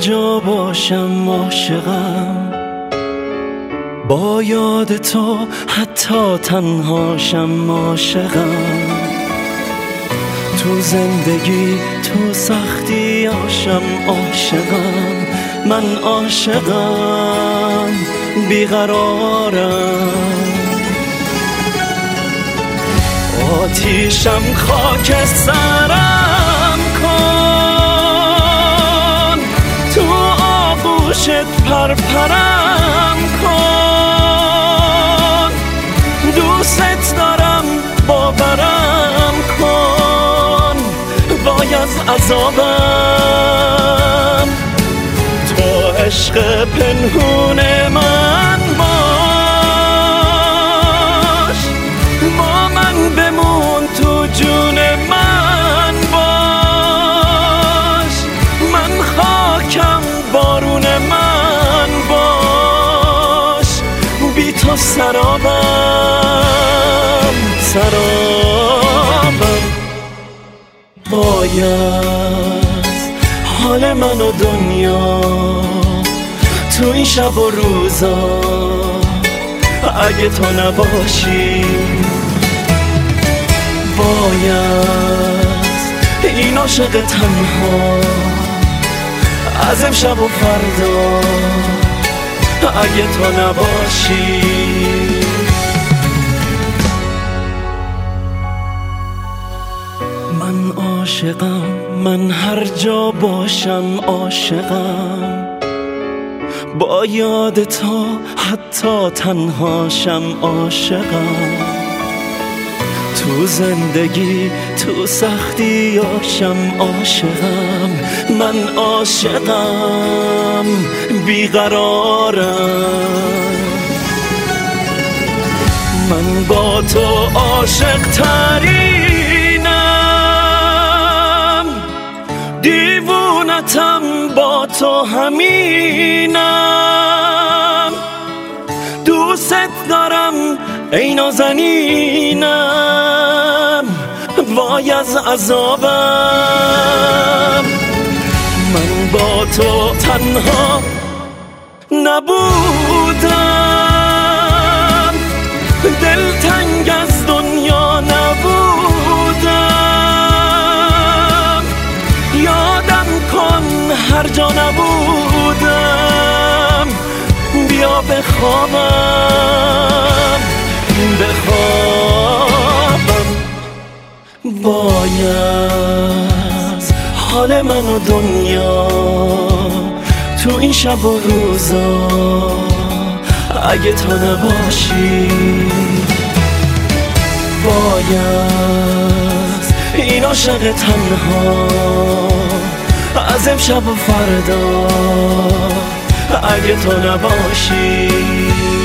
جا باشم عاشقم، با یاد تو حتی تنهاشم عاشقم. تو زندگی تو سختیاشم عاشقم، من عاشقم بیقرارم. آتیشم خاک سرم کن، تو آغوشت پرپرم کن. دوست دارم باورم کن، وای از عذابم. تو عشق پنهون من باش، با من بمون تو جون من باش. من خاکم بارون من باش، بی تو سرابم سرابم. باید حال من و دنیا تو این شب و روزا اگه تو نباشی، باید این عاشق تنها از امشب و فردا اگه تو نباشی. من عاشقم، من هر جا باشم عاشقم، با یاد تو حتی تنهاشم عاشقم. تو زندگی تو سختیاشم عاشقم، من عاشقم بیقرارم. من با تو عاشق ترینم، دیوونتم با تو همینم. دوست دارم ای نازنینم، وای از عذابم. من با تو تنها نبودم، دلتنگ از دنیا نبودم. یادم کن هر جا نبودم، بیا بخوابم بخوابم. باید حال من و دنیا تو این شب و روزا اگه تو نباشی، باید این عاشق تنها از امشب و فردا اگه تو نباشی.